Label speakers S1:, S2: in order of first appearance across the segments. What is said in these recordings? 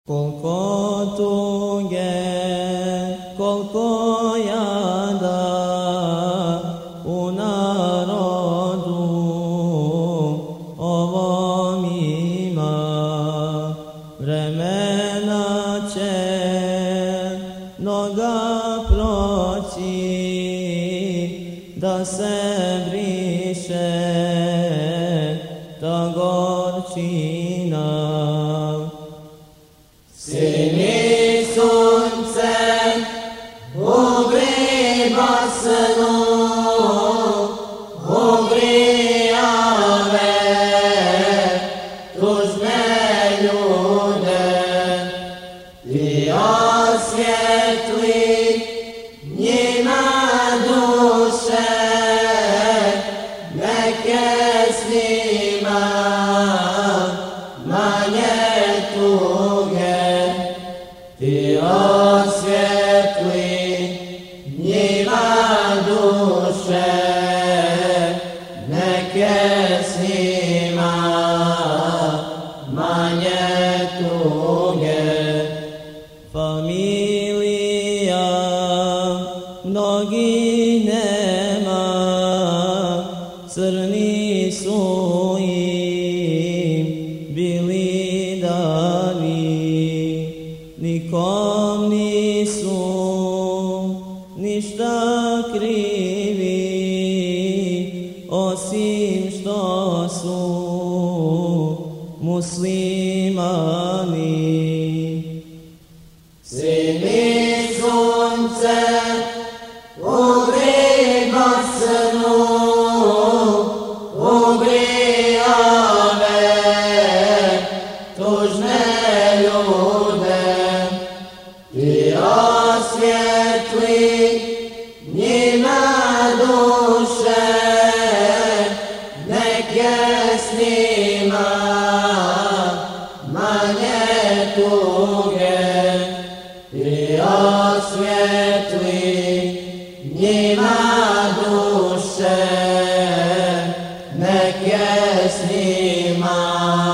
S1: Koliko tuge, koliko jada u narodu ovom ima, vremena će mnoga proći, da se briše ta gorčina.
S2: Sini sunce ugri basnu, ugrijave tužne ljude i osvjetli njima duše, neke s njima manje tuge. Ti osvjetli njima duše, neke s njima manje tuge.
S1: Familija mnogi nema, crni su im bili dani, nikom nisu ništa krivi, osim što su muslimani.
S2: Sini sunce ugri basnu, ugrijave tužne ljude i osvjetli njima duše, neke s njima manje tuge. I osvjetli njima duše, neke s njima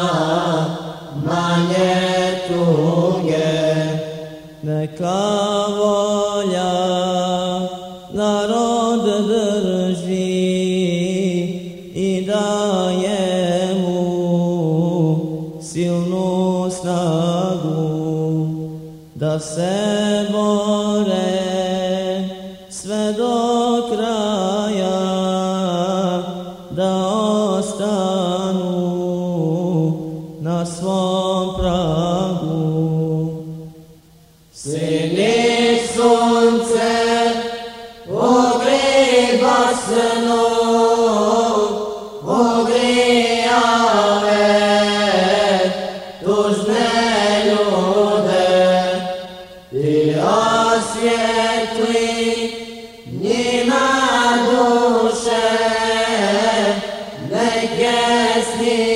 S2: manje tuge.
S1: Neka volja narod drži i daje mu silnu snagu, da se bore sve do kraja, da ostanu na svom pragu.
S2: Sini sunce ugri basnu, ugrijave tužne ljude i osvjetli njima duše, neke s njima